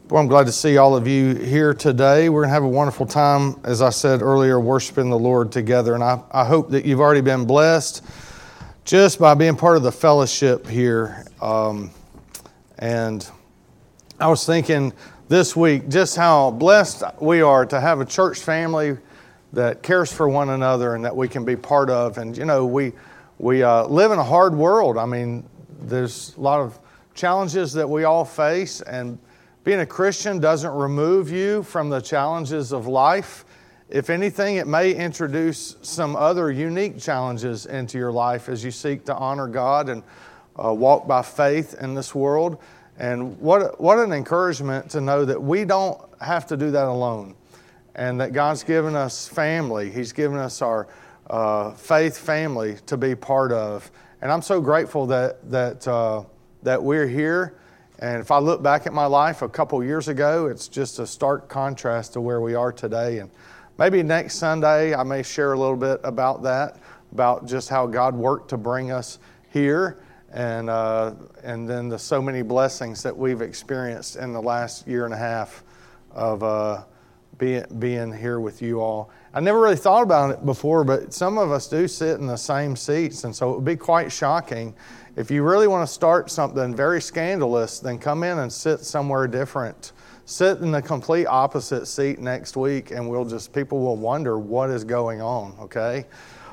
Well, I'm glad to see all of you here today. We're going to have a wonderful time, as I said earlier, worshiping the Lord together. And I hope that you've already been blessed just by being part of the fellowship here. And I was thinking this week just how blessed we are to have a church family that cares for one another and that we can be part of. And, you know, we live in a hard world. I mean, there's a lot of challenges that we all face, and being a Christian doesn't remove you from the challenges of life. If anything, it may introduce some other unique challenges into your life as you seek to honor God and walk by faith in this world. And what an encouragement to know that we don't have to do that alone, and that God's given us family. He's given us our faith family to be part of. And I'm so grateful that we're here. And if I look back at my life a couple years ago, it's just a stark contrast to where we are today. And maybe next Sunday I may share a little bit about that, about just how God worked to bring us here, and then the so many blessings that we've experienced in the last year and a half of being here with you all. I never really thought about it before, but some of us do sit in the same seats, and so it would be quite shocking. If you really want to start something very scandalous, then come in and sit somewhere different. Sit in the complete opposite seat next week, and people will wonder what is going on, okay?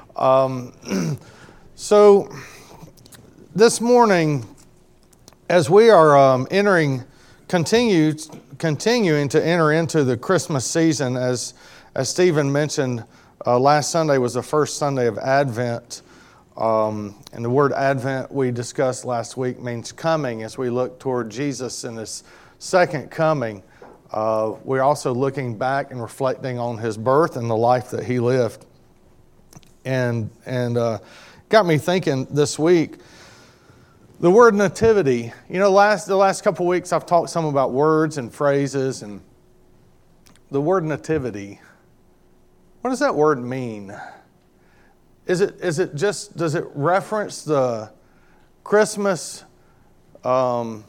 So this morning, as we are continuing to enter into the Christmas season, as Stephen mentioned, last Sunday was the first Sunday of Advent. And the word Advent we discussed last week means coming. As we look toward Jesus and His second coming, we're also looking back and reflecting on His birth and the life that He lived. And got me thinking this week, the word nativity. You know, the last couple of weeks I've talked some about words and phrases, and the word nativity. What does that word mean? Is it just, does it reference the Christmas pageant,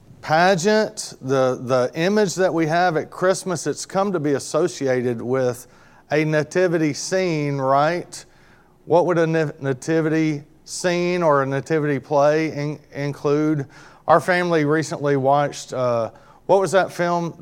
the image that we have at Christmas? It's come to be associated with a nativity scene, right? What would a nativity scene or a nativity play include? Our family recently watched, what was that film?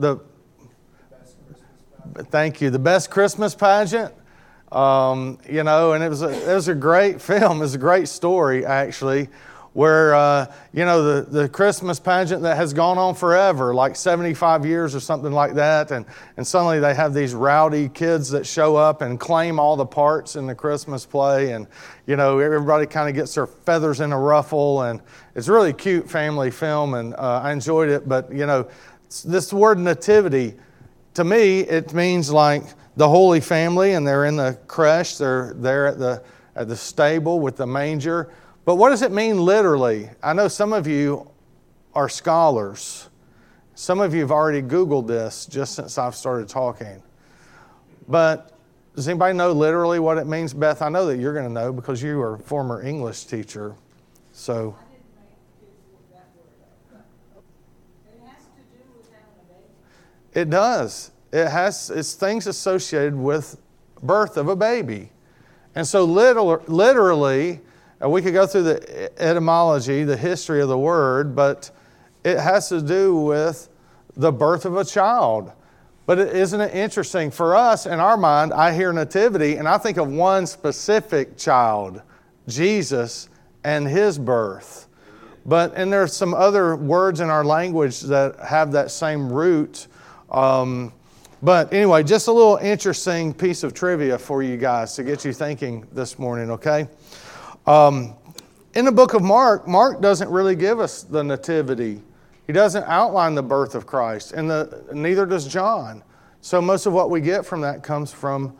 Thank you, The Best Christmas Pageant. And it was a great film. It was a great story, actually, where, the Christmas pageant that has gone on forever, like 75 years or something like that, and suddenly they have these rowdy kids that show up and claim all the parts in the Christmas play, and, everybody kind of gets their feathers in a ruffle, and it's a really cute family film, and I enjoyed it. But, this word nativity, to me, it means like the Holy Family, and they're in the creche, they're there at the stable with the manger. But what does it mean literally? I know some of you are scholars. Some of you have already Googled this just since I've started talking. But does anybody know literally what it means? Beth, I know that you're going to know because you were a former English teacher. So I didn't make that word up, but it has to do with having a baby. It does. It's things associated with birth of a baby. And so literally, we could go through the etymology, the history of the word, but it has to do with the birth of a child. But isn't it interesting? For us, in our mind, I hear nativity, and I think of one specific child, Jesus, and His birth. And there's some other words in our language that have that same root. But anyway, just a little interesting piece of trivia for you guys to get you thinking this morning, okay? In the book of Mark doesn't really give us the nativity. He doesn't outline the birth of Christ, and neither does John. So most of what we get from that comes from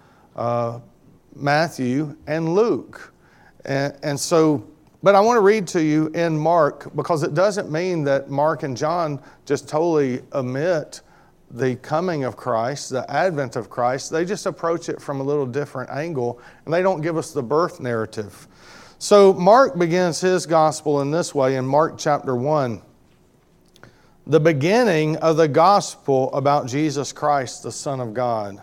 Matthew and Luke. But I want to read to you in Mark, because it doesn't mean that Mark and John just totally omit the coming of Christ, the advent of Christ. They just approach it from a little different angle, and they don't give us the birth narrative. So Mark begins his gospel in this way in Mark chapter 1. the beginning of the gospel about Jesus Christ, the Son of God.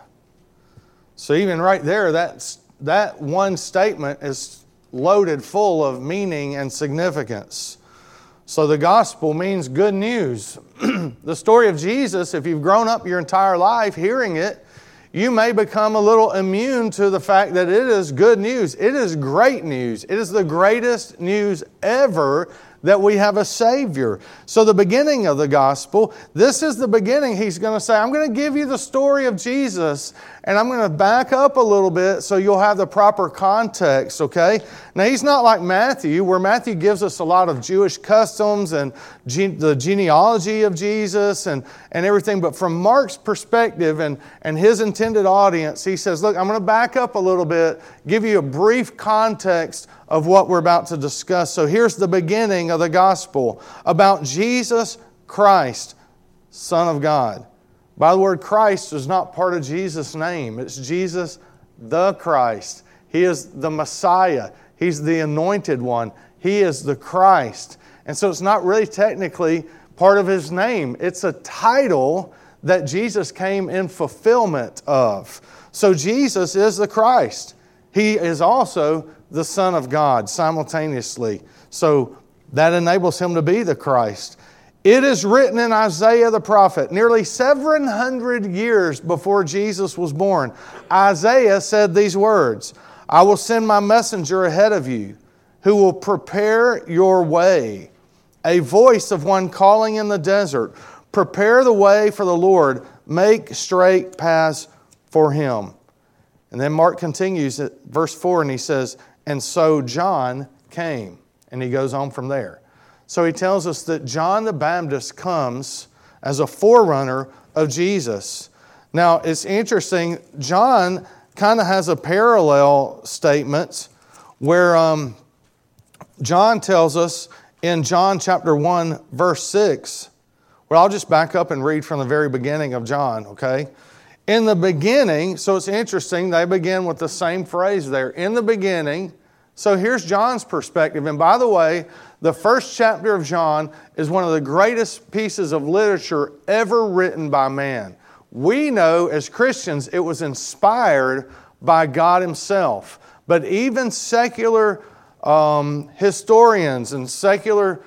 So even right there, that one statement is loaded full of meaning and significance. So the gospel means good news. The story of Jesus, if you've grown up your entire life hearing it, you may become a little immune to the fact that it is good news. It is great news. It is the greatest news ever that we have a Savior. So the beginning of the gospel, this is the beginning. He's going to say, I'm going to give you the story of Jesus, and I'm going to back up a little bit so you'll have the proper context, okay? Now, he's not like Matthew, where Matthew gives us a lot of Jewish customs and the genealogy of Jesus and everything. But from Mark's perspective and his intended audience, he says, look, I'm going to back up a little bit, give you a brief context of what we're about to discuss. So here's the beginning of the gospel about Jesus Christ, Son of God. By the word Christ is not part of Jesus' name. It's Jesus the Christ. He is the Messiah. He's the anointed one. He is the Christ. And so it's not really technically part of His name. It's a title that Jesus came in fulfillment of. So Jesus is the Christ. He is also the Son of God simultaneously. So that enables Him to be the Christ. It is written in Isaiah the prophet, nearly 700 years before Jesus was born. Isaiah said these words, I will send my messenger ahead of you, who will prepare your way. A voice of one calling in the desert, prepare the way for the Lord, make straight paths for Him. And then Mark continues at verse 4 and he says, and so John came. And he goes on from there. So he tells us that John the Baptist comes as a forerunner of Jesus. Now it's interesting, John kind of has a parallel statement where John tells us in John chapter 1 verse 6. Well, I'll just back up and read from the very beginning of John, okay? In the beginning, so it's interesting, they begin with the same phrase there. In the beginning, so here's John's perspective. And by the way, the first chapter of John is one of the greatest pieces of literature ever written by man. We know as Christians it was inspired by God Himself. But even secular historians and secular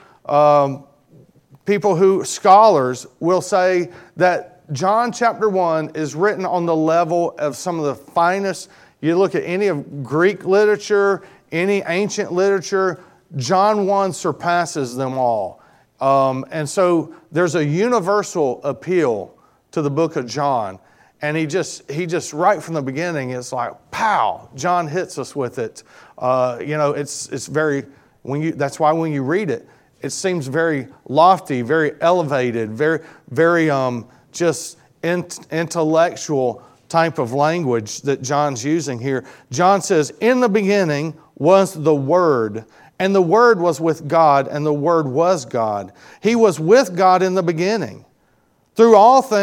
scholars will say that John chapter 1 is written on the level of some of the finest. You look at any of Greek literature, any ancient literature, John 1 surpasses them all. And so there's a universal appeal to the book of John. And he just right from the beginning, it's like, pow, John hits us with it. It's very, that's why when you read it, it seems very lofty, very elevated, very just intellectual type of language that John's using here. John says, in the beginning was the Word, and the Word was with God, and the Word was God. He was with God in the beginning. Through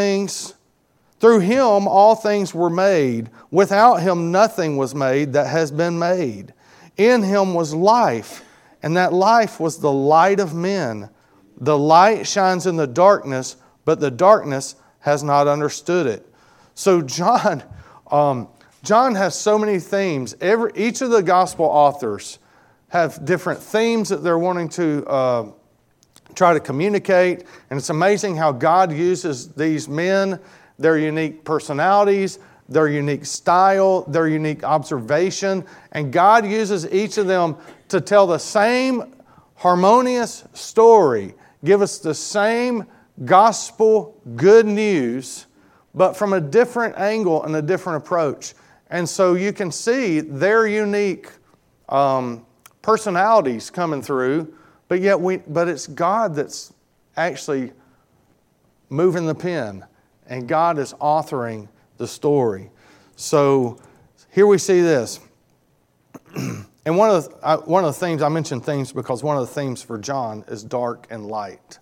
Him all things were made. Without Him nothing was made that has been made. In Him was life, and that life was the light of men. The light shines in the darkness, but the darkness has not understood it. So John has so many themes. Each of the gospel authors have different themes that they're wanting to try to communicate. And it's amazing how God uses these men, their unique personalities, their unique style, their unique observation. And God uses each of them to tell the same harmonious story, give us the same gospel good news, but from a different angle and a different approach. And so you can see their unique personalities coming through, but it's God that's actually moving the pen, and God is authoring the story. So here we see this. And one of the themes, I mentioned themes because one of the themes for John is dark and light.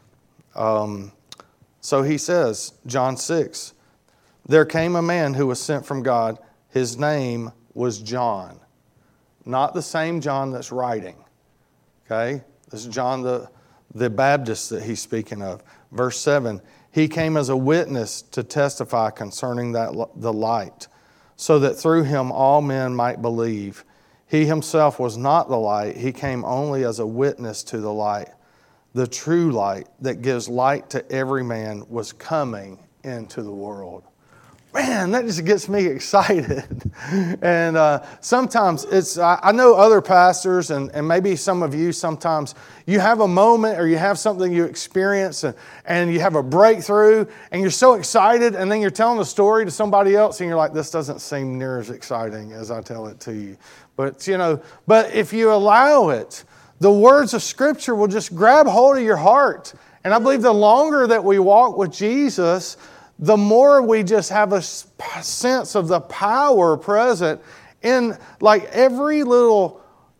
So he says, John 6, there came a man who was sent from God. His name was John. Not the same John that's writing. Okay? This is John the the Baptist that he's speaking of. Verse 7, he came as a witness to testify concerning the light, so that through him all men might believe. He himself was not the light. He came only as a witness to the light. The true light that gives light to every man was coming into the world. Man, that just gets me excited. And sometimes I know other pastors and maybe some of you, sometimes you have a moment or you have something you experience and you have a breakthrough and you're so excited, and then you're telling a story to somebody else and you're like, this doesn't seem near as exciting as I tell it to you. But if you allow it, the words of Scripture will just grab hold of your heart. And I believe the longer that we walk with Jesus, the more we just have a sense of the power present in like every little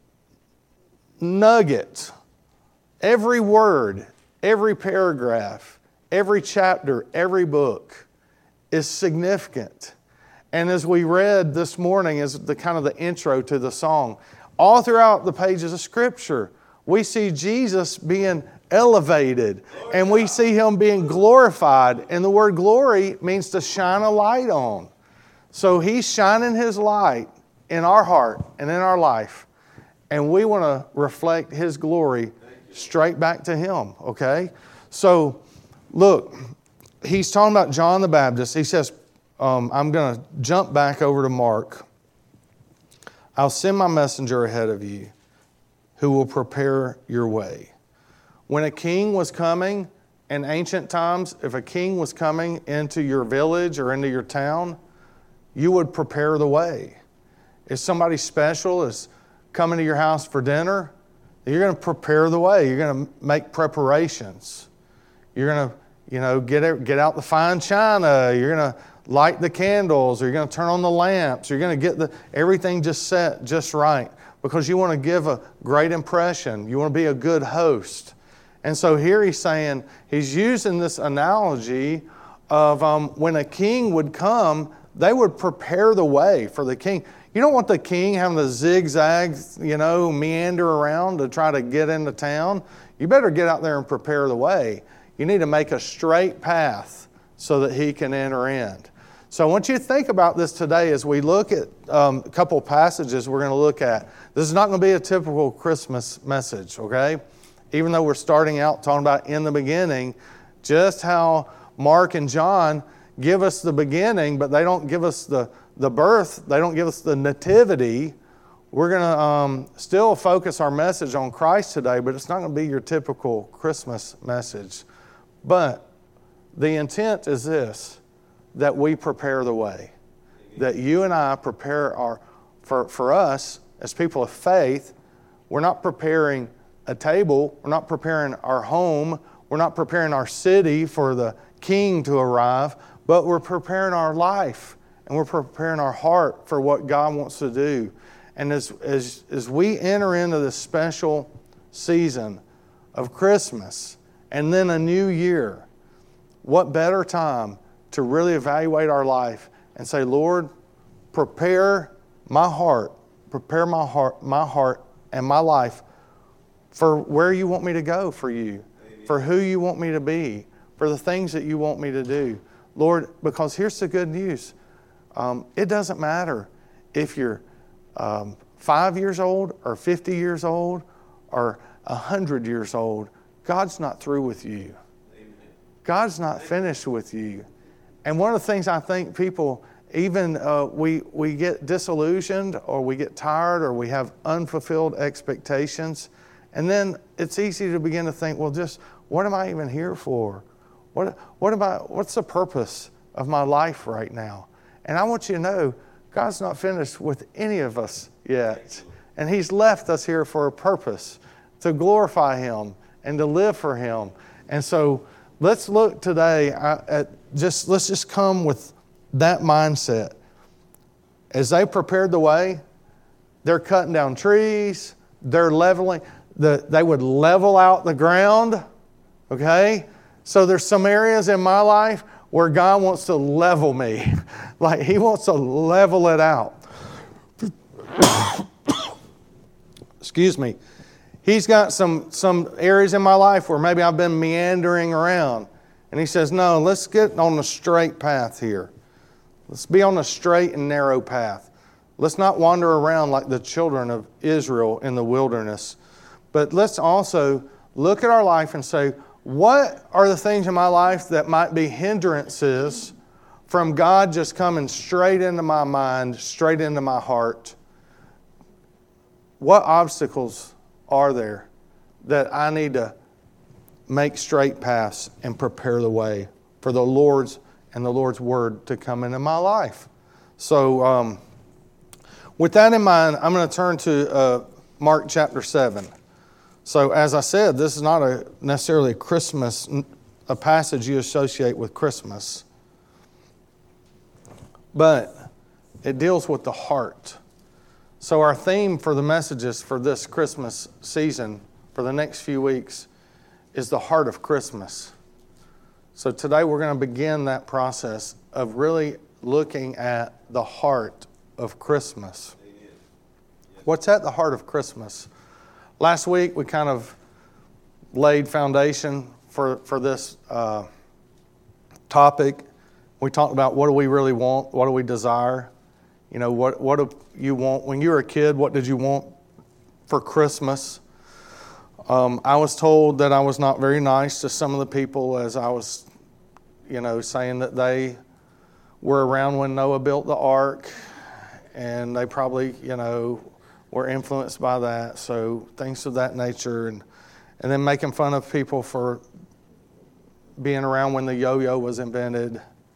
nugget, every word, every paragraph, every chapter, every book is significant. And as we read this morning as the kind of the intro to the song, all throughout the pages of Scripture, we see Jesus being elevated and we see Him being glorified. And the word glory means to shine a light on. So He's shining His light in our heart and in our life. And we want to reflect His glory straight back to Him, okay? So, look, He's talking about John the Baptist. He says, I'm going to jump back over to Mark. I'll send my messenger ahead of you who will prepare your way. When a king was coming in ancient times, if a king was coming into your village or into your town, you would prepare the way. If somebody special is coming to your house for dinner, you're going to prepare the way. You're going to make preparations. You're going to, get out the fine china. You're going to light the candles, or you're going to turn on the lamps. You're going to get everything just set just right because you want to give a great impression. You want to be a good host. And so here he's saying, he's using this analogy of when a king would come, they would prepare the way for the king. You don't want the king having to zigzag, meander around to try to get into town. You better get out there and prepare the way. You need to make a straight path so that he can enter in. So I want you to think about this today as we look at a couple passages we're going to look at. This is not going to be a typical Christmas message, okay? Even though we're starting out talking about in the beginning, just how Mark and John give us the beginning, but they don't give us the birth. They don't give us the nativity. We're going to still focus our message on Christ today, but it's not going to be your typical Christmas message. But the intent is this, that we prepare the way. That you and I prepare for us as people of faith. We're not preparing a table. We're not preparing our home. We're not preparing our city for the king to arrive, but we're preparing our life and we're preparing our heart for what God wants to do. And as we enter into this special season of Christmas and then a new year, what better time to really evaluate our life and say, Lord, prepare my heart and my life for where you want me to go for you, for who you want me to be, for the things that you want me to do. Lord, because here's the good news. It doesn't matter if you're 5 years old or 50 years old or 100 years old. God's not through with you. God's not finished with you. And one of the things I think people, even we get disillusioned or we get tired or we have unfulfilled expectations. And then it's easy to begin to think, well, just what am I even here for? What's the purpose of my life right now? And I want you to know, God's not finished with any of us yet. And He's left us here for a purpose, to glorify Him and to live for Him. And so let's look today let's just come with that mindset. As they prepared the way, they're cutting down trees, they're leveling, they would level out the ground, okay? So there's some areas in my life where God wants to level me. Like He wants to level it out. Excuse me. He's got some areas in my life where maybe I've been meandering around. And He says, no, let's get on the straight path here. Let's be on the straight and narrow path. Let's not wander around like the children of Israel in the wilderness. But let's also look at our life and say, what are the things in my life that might be hindrances from God just coming straight into my mind, straight into my heart? What obstacles are there that I need to make straight paths and prepare the way for the Lord's and the Lord's Word to come into my life? So with that in mind, I'm going to turn to Mark chapter 7. So as I said, this is not necessarily a passage you associate with Christmas. But it deals with the heart. So our theme for the messages for this Christmas season, for the next few weeks, is the heart of Christmas. So today we're going to begin that process of really looking at the heart of Christmas. What's at the heart of Christmas? Last week we kind of laid foundation for this topic. We talked about what do we really want, what do we desire. You know, what do you want? When you were a kid, what did you want for Christmas? I was told that I was not very nice to some of the people as I was, saying that they were around when Noah built the ark, and they probably, were influenced by that. So things of that nature, and then making fun of people for being around when the yo-yo was invented.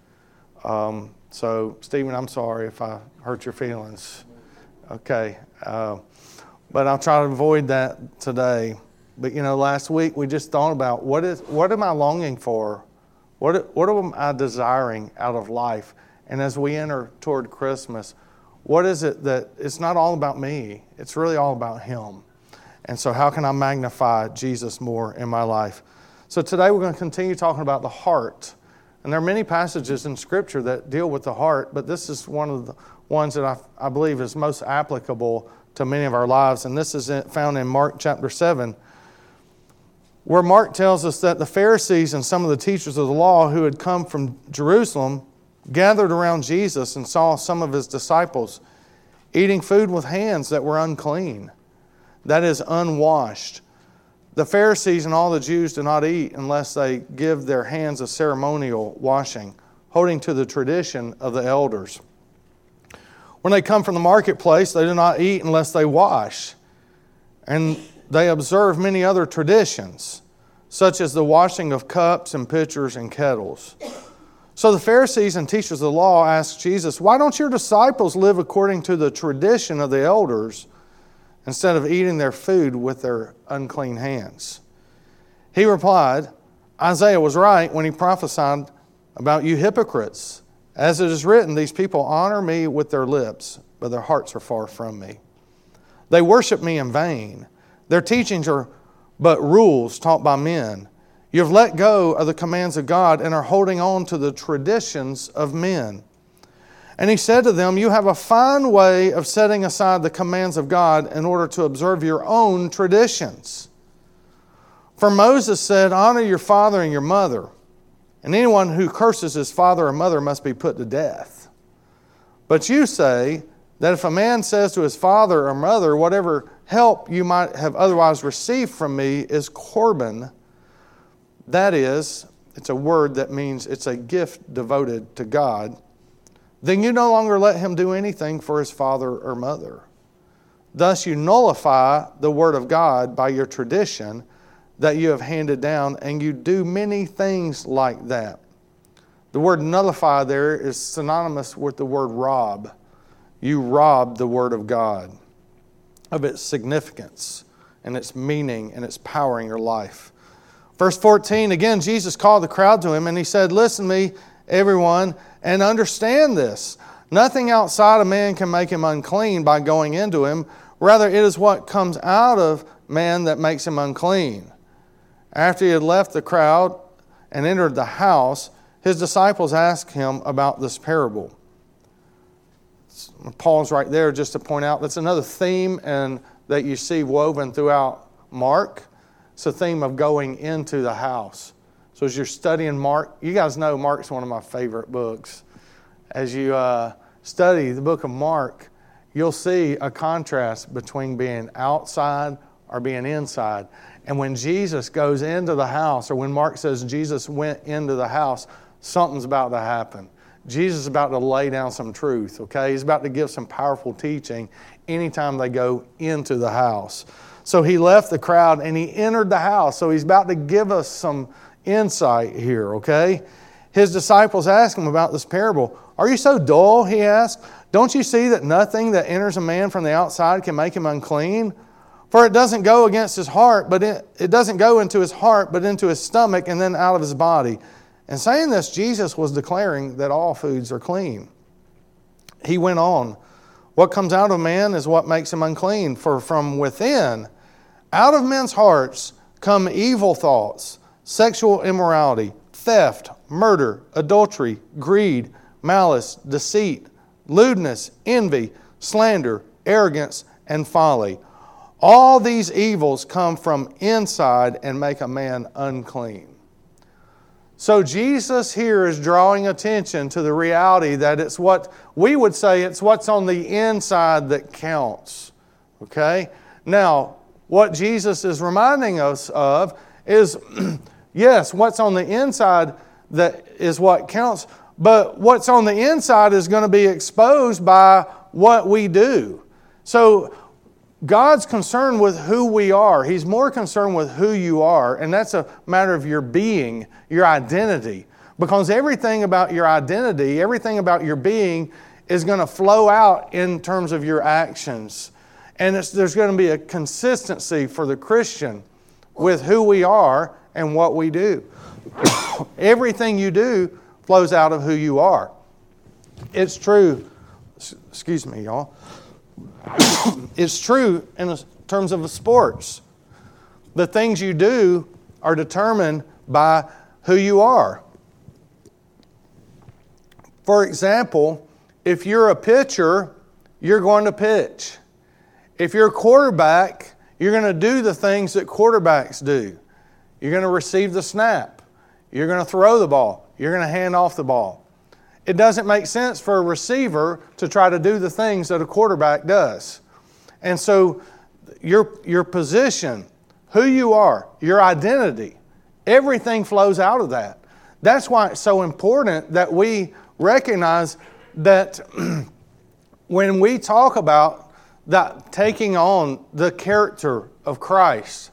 So Stephen, I'm sorry if I hurt your feelings. Okay, but I'll try to avoid that today. But last week we just thought about what am I longing for? What am I desiring out of life? And as we enter toward Christmas, what is it that it's not all about me? It's really all about Him. And so how can I magnify Jesus more in my life? So today we're going to continue talking about the heart. And there are many passages in Scripture that deal with the heart, but this is one of the ones that I believe is most applicable to many of our lives. And this is found in Mark chapter 7, where Mark tells us that the Pharisees and some of the teachers of the law who had come from Jerusalem gathered around Jesus and saw some of His disciples eating food with hands that were unclean, that is, unwashed. The Pharisees and all the Jews do not eat unless they give their hands a ceremonial washing, holding to the tradition of the elders. When they come from the marketplace, they do not eat unless they wash. And they observe many other traditions, such as the washing of cups and pitchers and kettles. So the Pharisees and teachers of the law asked Jesus, "Why don't your disciples live according to the tradition of the elders instead of eating their food with their unclean hands?" He replied, "Isaiah was right when he prophesied about you hypocrites. As it is written, these people honor me with their lips, but their hearts are far from me. They worship me in vain. Their teachings are but rules taught by men. You have let go of the commands of God and are holding on to the traditions of men." And He said to them, "You have a fine way of setting aside the commands of God in order to observe your own traditions. For Moses said, 'Honor your father and your mother,' and anyone who curses his father or mother must be put to death. But you say that if a man says to his father or mother, 'Whatever help you might have otherwise received from me is Corban,' that is, it's a word that means it's a gift devoted to God, then you no longer let him do anything for his father or mother. Thus you nullify the word of God by your tradition that you have handed down, and you do many things like that." The word nullify there is synonymous with the word rob. You rob the word of God of its significance and its meaning and its power in your life. Verse 14, again, Jesus called the crowd to Him and He said, "Listen to me, everyone, and understand this. Nothing outside a man can make him unclean by going into him. Rather, it is what comes out of man that makes him unclean." After He had left the crowd and entered the house, His disciples asked Him about this parable. Pause right there just to point out that's another theme and that you see woven throughout Mark, it's the theme of going into the house. So as you're studying Mark, you guys know Mark's one of my favorite books. As you study the book of Mark, you'll see a contrast between being outside or being inside. And when Jesus goes into the house, or when Mark says Jesus went into the house, something's about to happen. Jesus is about to lay down some truth, okay? He's about to give some powerful teaching anytime they go into the house. So he left the crowd and he entered the house. So he's about to give us some insight here, okay? His disciples asked him about this parable. Are you so dull, he asked? Don't you see that nothing that enters a man from the outside can make him unclean? For it doesn't go against his heart, but it doesn't go into his heart, but into his stomach and then out of his body. And saying this, Jesus was declaring that all foods are clean. He went on, what comes out of man is what makes him unclean. For from within, out of men's hearts, come evil thoughts, sexual immorality, theft, murder, adultery, greed, malice, deceit, lewdness, envy, slander, arrogance, and folly. All these evils come from inside and make a man unclean. So Jesus here is drawing attention to the reality that it's what we would say, it's what's on the inside that counts. Okay? Now, what Jesus is reminding us of is, yes, what's on the inside that is what counts, but what's on the inside is going to be exposed by what we do. So God's concerned with who we are. He's more concerned with who you are, and that's a matter of your being, your identity. Because everything about your identity, everything about your being is going to flow out in terms of your actions. And there's going to be a consistency for the Christian with who we are and what we do. Everything you do flows out of who you are. It's true. Excuse me, y'all. It's true in terms of sports. The things you do are determined by who you are. For example, if you're a pitcher, you're going to pitch. If you're a quarterback, you're going to do the things that quarterbacks do. You're going to receive the snap. You're going to throw the ball. You're going to hand off the ball. It doesn't make sense for a receiver to try to do the things that a quarterback does. And so your position, who you are, your identity, everything flows out of that. That's why it's so important that we recognize that when we talk about that taking on the character of Christ,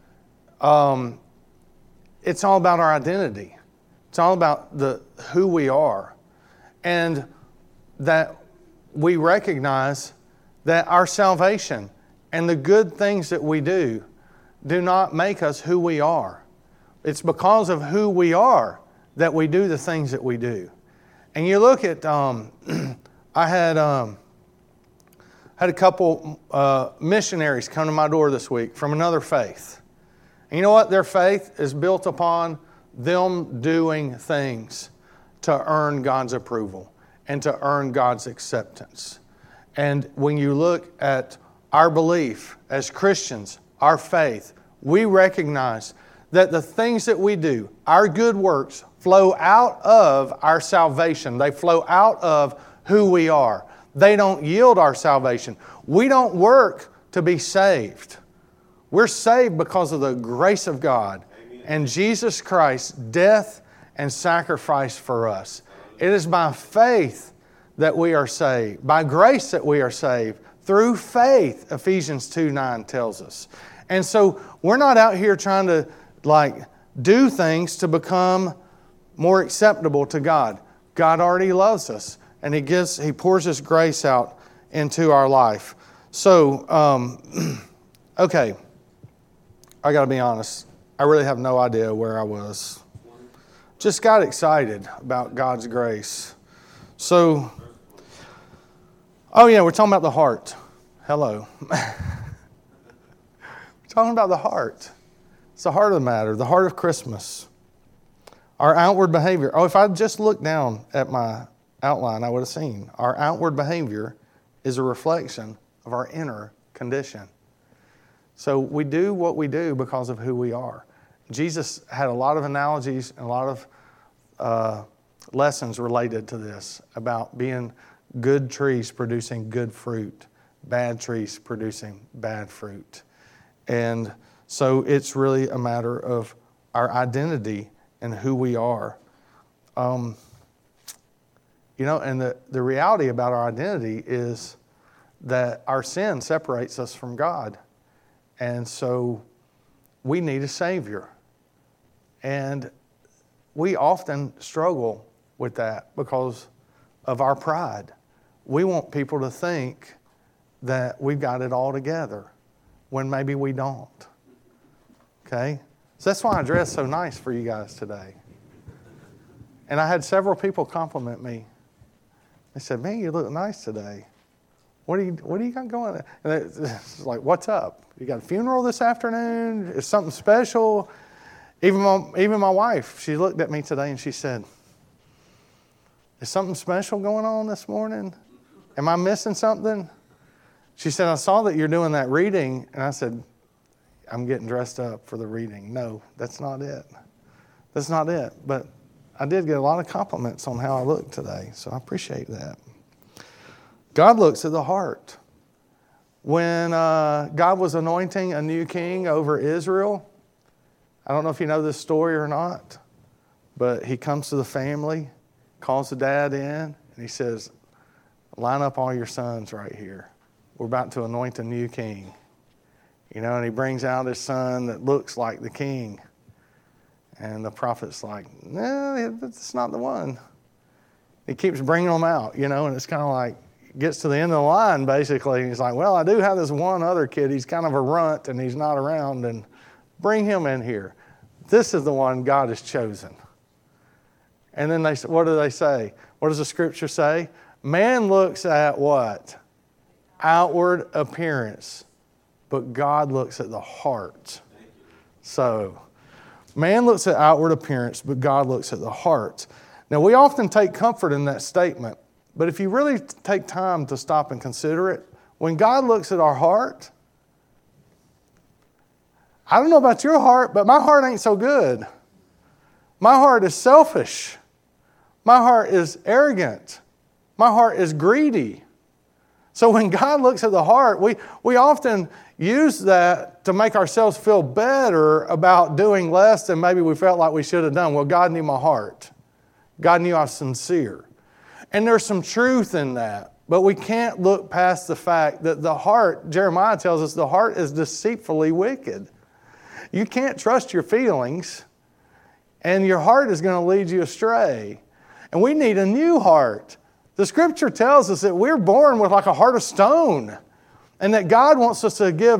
it's all about our identity. It's all about who we are. And that we recognize that our salvation and the good things that we do not make us who we are. It's because of who we are that we do the things that we do. And you look at, I had a couple missionaries come to my door this week from another faith. And you know what? Their faith is built upon them doing things to earn God's approval and to earn God's acceptance. And when you look at our belief as Christians, our faith, we recognize that the things that we do, our good works, flow out of our salvation. They flow out of who we are. They don't yield our salvation. We don't work to be saved. We're saved because of the grace of God and Jesus Christ's death and sacrifice for us. It is by faith that we are saved, by grace that we are saved, through faith, Ephesians 2:9 tells us. And so we're not out here trying to do things to become more acceptable to God. God already loves us, and He pours His grace out into our life. So, okay, I got to be honest. I really have no idea where I was. Just got excited about God's grace. So, we're talking about the heart. Hello. We're talking about the heart. It's the heart of the matter, the heart of Christmas. Our outward behavior. If I just looked down at my outline, I would have seen our outward behavior is a reflection of our inner condition. So we do what we do because of who we are. Jesus had a lot of analogies and a lot of lessons related to this about being good trees producing good fruit, bad trees producing bad fruit. And so it's really a matter of our identity and who we are. And the reality about our identity is that our sin separates us from God. And so we need a Savior. And we often struggle with that because of our pride. We want people to think that we've got it all together when maybe we don't. Okay? So that's why I dressed so nice for you guys today. And I had several people compliment me. They said, "Man, you look nice today. What do you got going on?" And it's like, "What's up? You got a funeral this afternoon? Is something special?" Even my wife, she looked at me today and she said, "Is something special going on this morning? Am I missing something?" She said, "I saw that you're doing that reading." And I said, "I'm getting dressed up for the reading." No, that's not it. That's not it. But I did get a lot of compliments on how I look today, so I appreciate that. God looks at the heart. When God was anointing a new king over Israel, I don't know if you know this story or not, but he comes to the family, calls the dad in, and he says, "Line up all your sons right here. We're about to anoint a new king." And he brings out his son that looks like the king. And the prophet's like, "No, that's not the one." He keeps bringing them out, and it's kind of like, gets to the end of the line, basically. And he's like, "Well, I do have this one other kid. He's kind of a runt, and he's not around, and bring him in here. This is the one God has chosen." And then what do they say? What does the scripture say? Man looks at what? Outward appearance. But God looks at the heart. So, man looks at outward appearance, but God looks at the heart. Now, we often take comfort in that statement. But if you really take time to stop and consider it, when God looks at our heart, I don't know about your heart, but my heart ain't so good. My heart is selfish. My heart is arrogant. My heart is greedy. So when God looks at the heart, we often use that to make ourselves feel better about doing less than maybe we felt like we should have done. Well, God knew my heart. God knew I was sincere. And there's some truth in that. But we can't look past the fact that the heart, Jeremiah tells us, the heart is deceitfully wicked. You can't trust your feelings, and your heart is going to lead you astray. And we need a new heart. The scripture tells us that we're born with like a heart of stone, and that God wants to give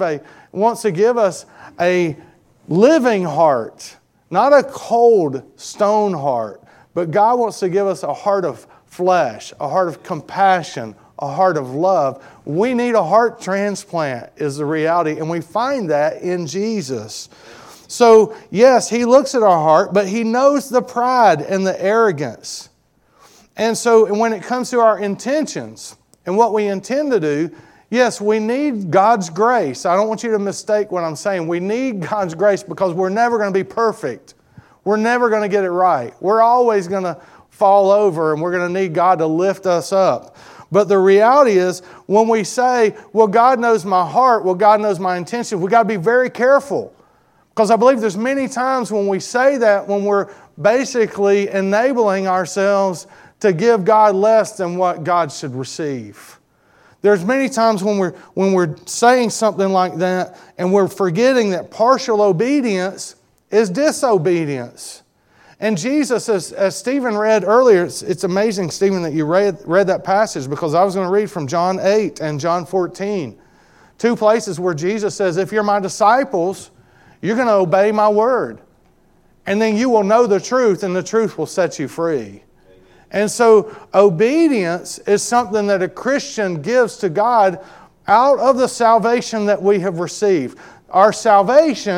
us a living heart, not a cold stone heart, but God wants to give us a heart of flesh, a heart of compassion, a heart of love. We need a heart transplant is the reality, and we find that in Jesus. So, yes, He looks at our heart, but He knows the pride and the arrogance. And so when it comes to our intentions and what we intend to do, yes, we need God's grace. I don't want you to mistake what I'm saying. We need God's grace because we're never going to be perfect. We're never going to get it right. We're always going to fall over, and we're going to need God to lift us up. But the reality is, when we say, well, God knows my heart, well, God knows my intention, we've got to be very careful. Because I believe there's many times when we say that, when we're basically enabling ourselves to give God less than what God should receive. There's many times when we're saying something like that, and we're forgetting that partial obedience is disobedience. And Jesus, as Stephen read earlier, it's amazing, Stephen, that you read that passage, because I was going to read from John 8 and John 14. Two places where Jesus says, if you're my disciples, you're going to obey my word. And then you will know the truth, and the truth will set you free. And so obedience is something that a Christian gives to God out of the salvation that we have received. Our salvation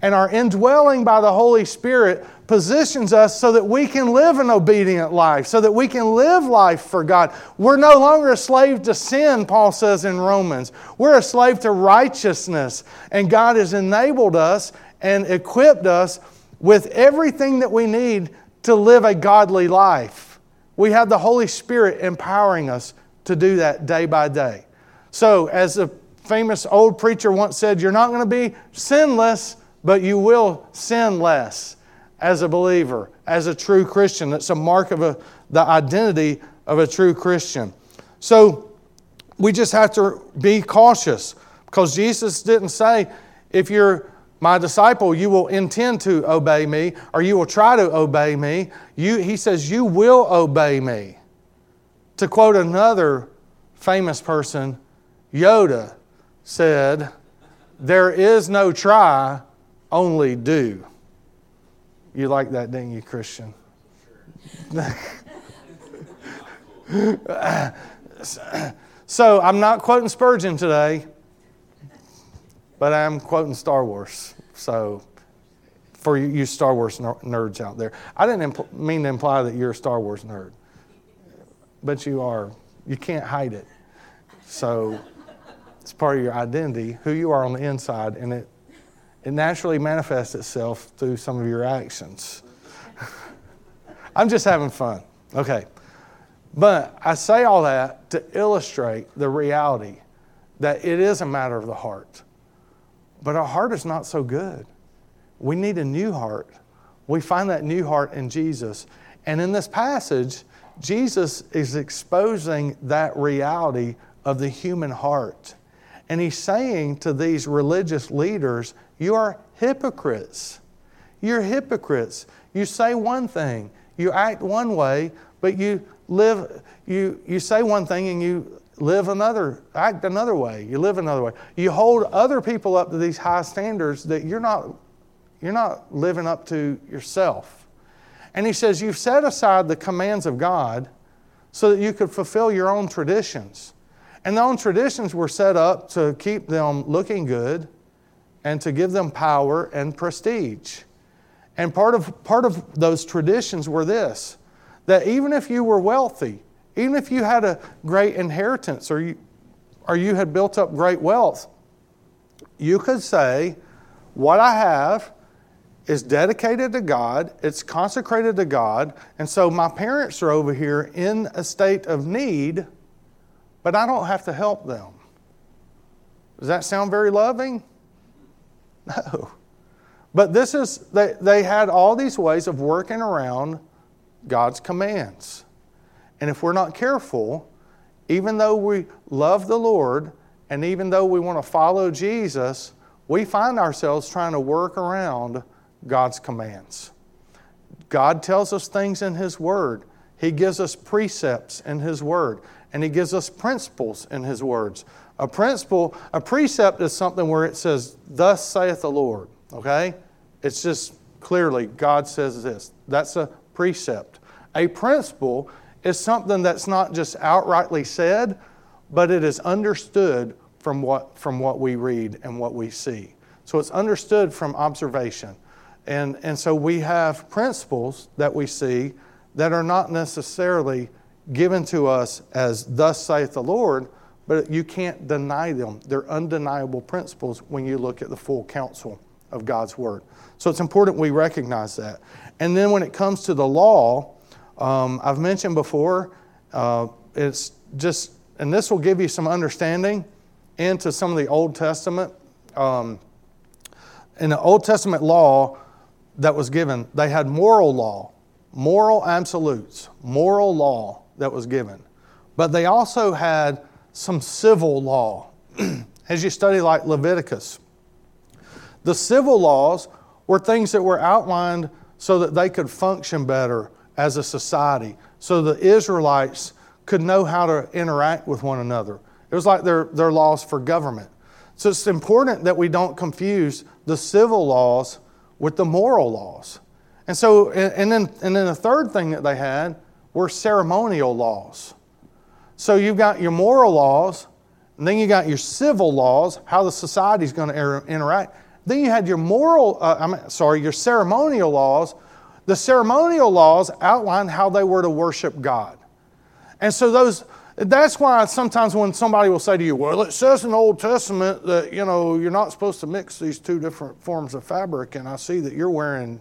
and our indwelling by the Holy Spirit positions us so that we can live an obedient life, so that we can live life for God. We're no longer a slave to sin, Paul says in Romans. We're a slave to righteousness, and God has enabled us and equipped us with everything that we need to live a godly life. We have the Holy Spirit empowering us to do that day by day. So, as a famous old preacher once said, you're not going to be sinless, but you will sin less as a believer, as a true Christian. That's a mark of the identity of a true Christian. So, we just have to be cautious, because Jesus didn't say, if you're my disciple, you will intend to obey me, or you will try to obey me. He says, you will obey me. To quote another famous person, Yoda said, there is no try, only do. You like that, didn't you, Christian? So I'm not quoting Spurgeon today, but I'm quoting Star Wars. So for you Star Wars nerds out there, I didn't mean to imply that you're a Star Wars nerd, but you are. You can't hide it. So it's part of your identity, who you are on the inside, and it naturally manifests itself through some of your actions. I'm just having fun. Okay. But I say all that to illustrate the reality that it is a matter of the heart. But our heart is not so good. We need a new heart. We find that new heart in Jesus. And in this passage, Jesus is exposing that reality of the human heart. And he's saying to these religious leaders, you are hypocrites. You're hypocrites. You say one thing, you act one way, but you say one thing and you act another way. You live another way. You hold other people up to these high standards that you're not living up to yourself. And he says, you've set aside the commands of God so that you could fulfill your own traditions. And their own traditions were set up to keep them looking good and to give them power and prestige. And part of those traditions were this, that even if you were wealthy, even if you had a great inheritance or you had built up great wealth, you could say, what I have is dedicated to God, it's consecrated to God, and so my parents are over here in a state of need, but I don't have to help them. Does that sound very loving? No. But they had all these ways of working around God's commands. And if we're not careful, even though we love the Lord, and even though we want to follow Jesus, we find ourselves trying to work around God's commands. God tells us things in His Word. He gives us precepts in His Word. And He gives us principles in His words. A precept is something where it says, thus saith the Lord. Okay? It's just clearly God says this. That's a precept. A principle is something that's not just outrightly said, but it is understood from what we read and what we see. So it's understood from observation. And so we have principles that we see that are not necessarily given to us as thus saith the Lord, but you can't deny them. They're undeniable principles when you look at the full counsel of God's Word. So it's important we recognize that. And then when it comes to the law, I've mentioned before, it's just, and this will give you some understanding into some of the Old Testament. In the Old Testament law that was given, they had moral law, moral absolutes, moral law that was given. But they also had some civil law. As you study like Leviticus, the civil laws were things that were outlined so that they could function better as a society, so the Israelites could know how to interact with one another. It was like their laws for government. So it's important that we don't confuse the civil laws with the moral laws. And so, and then the third thing that they had were ceremonial laws. So you've got your moral laws, and then you got your civil laws, how the society is going to interact, Then you had your your ceremonial laws. The ceremonial laws outlined how they were to worship God. And so that's why sometimes when somebody will say to you, well, it says in the Old Testament that, you're not supposed to mix these two different forms of fabric, and I see that you're wearing,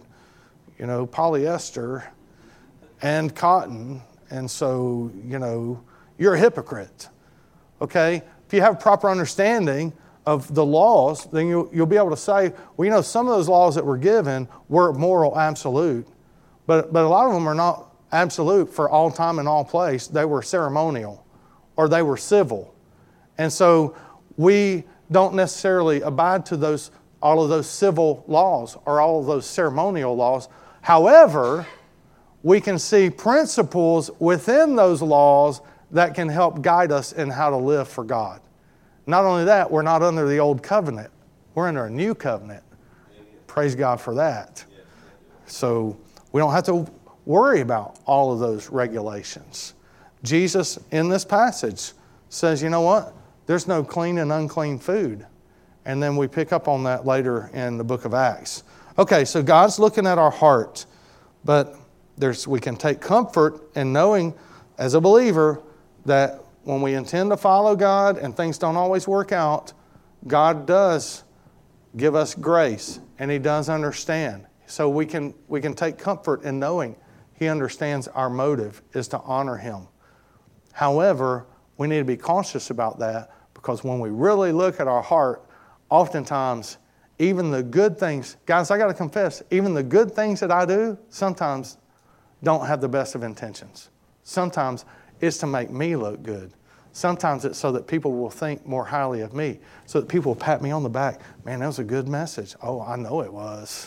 polyester and cotton, and so, you're a hypocrite. Okay? If you have proper understanding of the laws, then you'll be able to say, well, some of those laws that were given were moral absolute, but a lot of them are not absolute for all time and all place. They were ceremonial, or they were civil. And so we don't necessarily abide to all of those civil laws or all of those ceremonial laws. However, we can see principles within those laws that can help guide us in how to live for God. Not only that, we're not under the old covenant. We're under a new covenant. Praise God for that. So we don't have to worry about all of those regulations. Jesus, in this passage, says, you know what? There's no clean and unclean food. And then we pick up on that later in the book of Acts. Okay, so God's looking at our heart, but we can take comfort in knowing as a believer that when we intend to follow God and things don't always work out, God does give us grace and He does understand. So we can take comfort in knowing He understands our motive is to honor Him. However, we need to be cautious about that, because when we really look at our heart, oftentimes even the good things, guys, I got to confess, even the good things that I do sometimes don't have the best of intentions. Sometimes it's to make me look good. Sometimes it's so that people will think more highly of me, so that people will pat me on the back. Man, that was a good message. Oh, I know it was.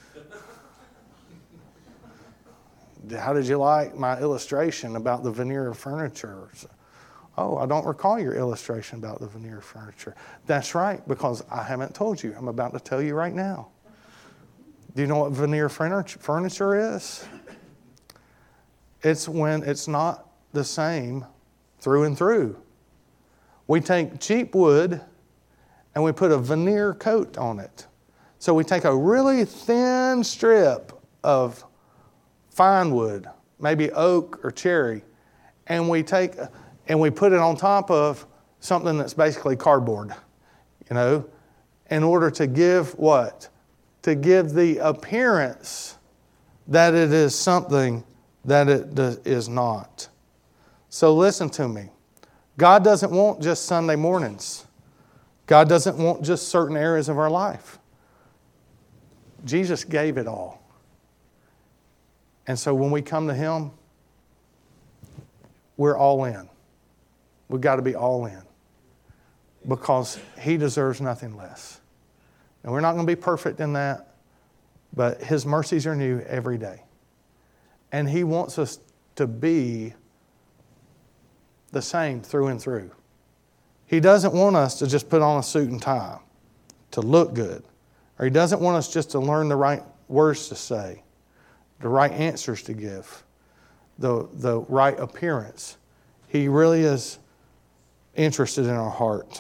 How did you like my illustration about the veneer furniture? Oh, I don't recall your illustration about the veneer furniture. That's right, because I haven't told you. I'm about to tell you right now. Do you know what veneer furniture is? It's when it's not the same through and through. We take cheap wood and we put a veneer coat on it. So we take a really thin strip of fine wood, maybe oak or cherry, and we put it on top of something that's basically cardboard, in order to give what? To give the appearance that it is something that it is not. So listen to me. God doesn't want just Sunday mornings. God doesn't want just certain areas of our life. Jesus gave it all. And so when we come to Him, we're all in. We've got to be all in, because He deserves nothing less. And we're not going to be perfect in that, but His mercies are new every day. And He wants us to be the same through and through. He doesn't want us to just put on a suit and tie to look good. Or He doesn't want us just to learn the right words to say, the right answers to give, the right appearance. He really is interested in our heart.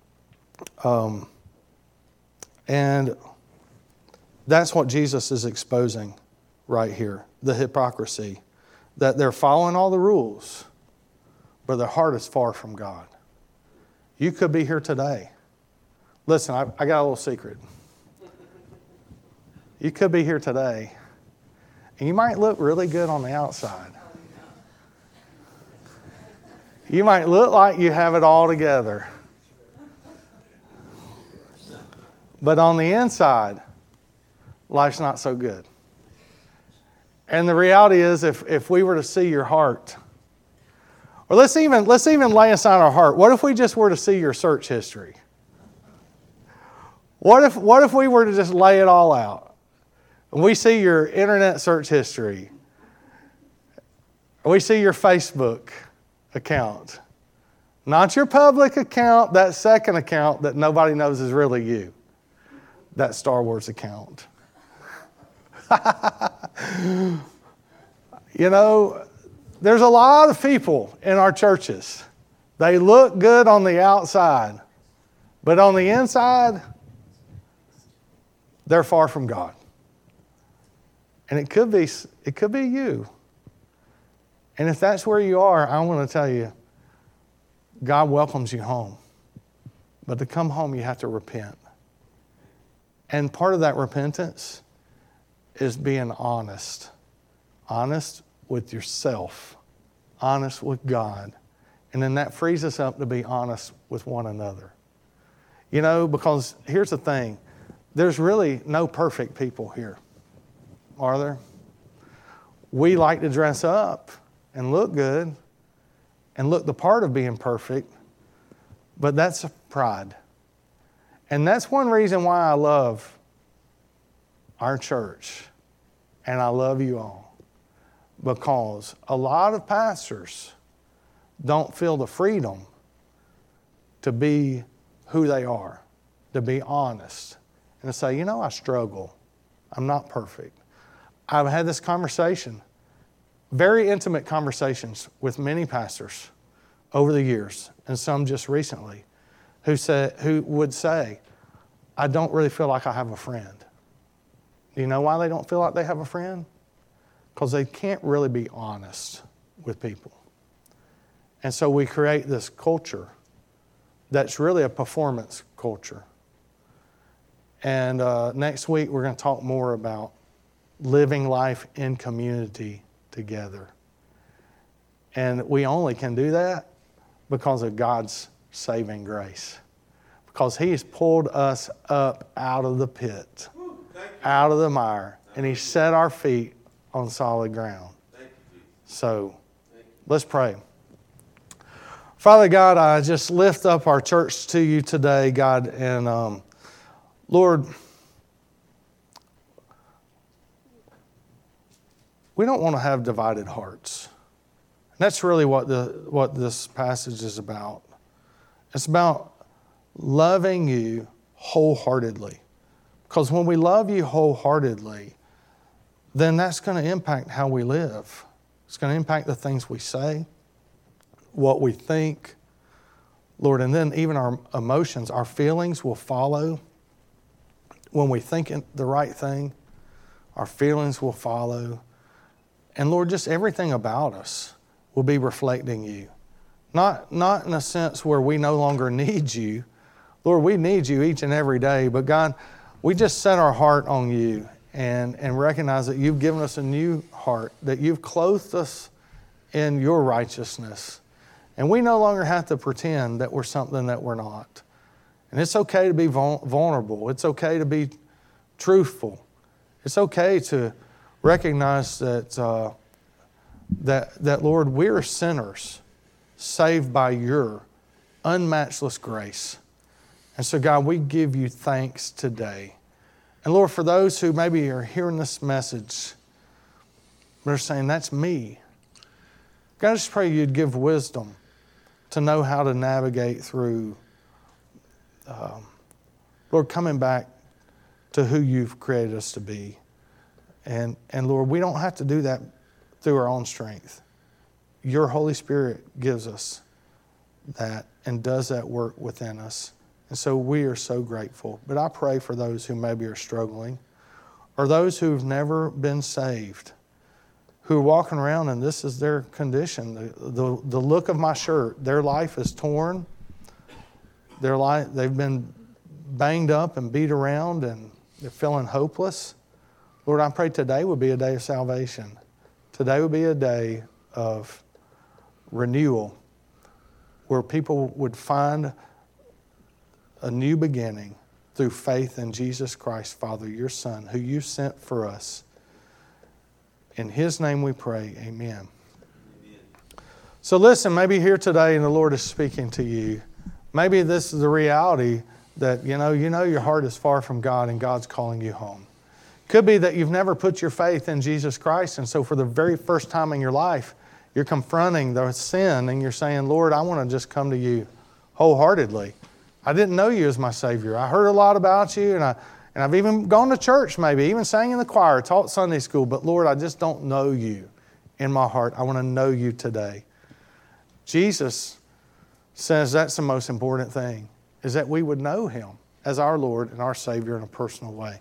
And that's what Jesus is exposing right here, the hypocrisy. That they're following all the rules, but their heart is far from God. You could be here today. Listen, I got a little secret. You could be here today, and you might look really good on the outside. You might look like you have it all together. But on the inside, life's not so good. And the reality is, if we were to see your heart, or let's even lay aside our heart. What if we just were to see your search history? What if we were to just lay it all out? And we see your internet search history. We see your Facebook account. Not your public account, that second account that nobody knows is really you. That Star Wars account. There's a lot of people in our churches. They look good on the outside, but on the inside, they're far from God. And it could be you. And if that's where you are, I want to tell you, God welcomes you home. But to come home, you have to repent. And part of that repentance is being honest. Honest with yourself. Honest with God. And then that frees us up to be honest with one another. You know, because here's the thing. There's really no perfect people here. Are there? We like to dress up and look good and look the part of being perfect, but that's pride. And that's one reason why I love our church and I love you all. Because a lot of pastors don't feel the freedom to be who they are, to be honest, and to say, you know, I struggle. I'm not perfect. I've had this conversation, very intimate conversations with many pastors over the years, and some just recently, who would say, I don't really feel like I have a friend. Do you know why they don't feel like they have a friend? Because they can't really be honest with people. And so we create this culture that's really a performance culture. And next week we're going to talk more about living life in community together. And we only can do that because of God's saving grace. Because He's pulled us up out of the pit, out of the mire, and He set our feet on solid ground. So let's pray. Father God, I just lift up our church to you today, God, and Lord, we don't want to have divided hearts. And that's really what this passage is about. It's about loving you wholeheartedly. Because when we love you wholeheartedly, then that's going to impact how we live. It's going to impact the things we say, what we think, Lord, and then even our emotions, our feelings will follow. When we think the right thing, our feelings will follow. And Lord, just everything about us will be reflecting you. Not in a sense where we no longer need you. Lord, we need you each and every day. But God, we just set our heart on you and recognize that you've given us a new heart, that you've clothed us in your righteousness. And we no longer have to pretend that we're something that we're not. And it's okay to be vulnerable. It's okay to be truthful. It's okay to recognize that, Lord, we're sinners saved by your unmatchless grace. And so, God, we give you thanks today. And Lord, for those who maybe are hearing this message, they're saying, that's me. God, I just pray you'd give wisdom to know how to navigate through, Lord, coming back to who you've created us to be. And Lord, we don't have to do that through our own strength. Your Holy Spirit gives us that and does that work within us. And so we are so grateful. But I pray for those who maybe are struggling or those who've never been saved, who are walking around and this is their condition. The look of my shirt, their life is torn. They've been banged up and beat around and they're feeling hopeless. Lord, I pray today would be a day of salvation. Today would be a day of renewal where people would find a new beginning through faith in Jesus Christ, Father, your Son, who you sent for us. In His name we pray, amen. So listen, maybe here today and the Lord is speaking to you. Maybe this is the reality that you know your heart is far from God and God's calling you home. Could be that you've never put your faith in Jesus Christ, and so for the very first time in your life, you're confronting the sin and you're saying, Lord, I want to just come to you wholeheartedly. I didn't know you as my Savior. I heard a lot about you, and I've even gone to church maybe, even sang in the choir, taught Sunday school, but Lord, I just don't know you in my heart. I want to know you today. Jesus says that's the most important thing, is that we would know Him as our Lord and our Savior in a personal way.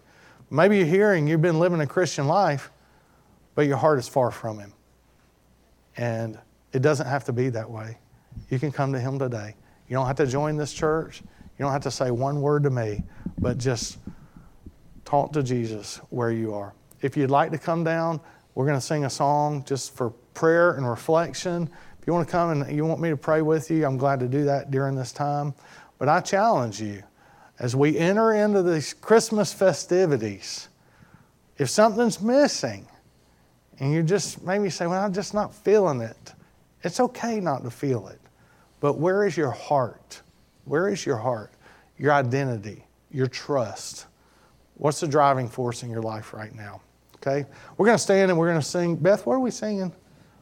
Maybe you're here and you've been living a Christian life, but your heart is far from Him. And it doesn't have to be that way. You can come to Him today. You don't have to join this church. You don't have to say one word to me, but just talk to Jesus where you are. If you'd like to come down, we're going to sing a song just for prayer and reflection. If you want to come and you want me to pray with you, I'm glad to do that during this time. But I challenge you, as we enter into these Christmas festivities, if something's missing, and you just maybe say, well, I'm just not feeling it. It's okay not to feel it. But where is your heart? Where is your heart? Your identity, your trust. What's the driving force in your life right now? Okay? We're going to stand and we're going to sing. Beth, what are we singing?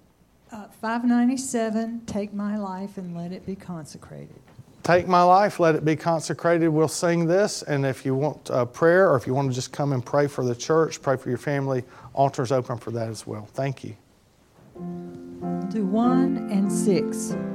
597, Take My Life and Let It Be Consecrated. Take My Life, Let It Be Consecrated. We'll sing this. And if you want prayer, or if you want to just come and pray for the church, pray for your family, altar's open for that as well. Thank you. Do 1 and 6.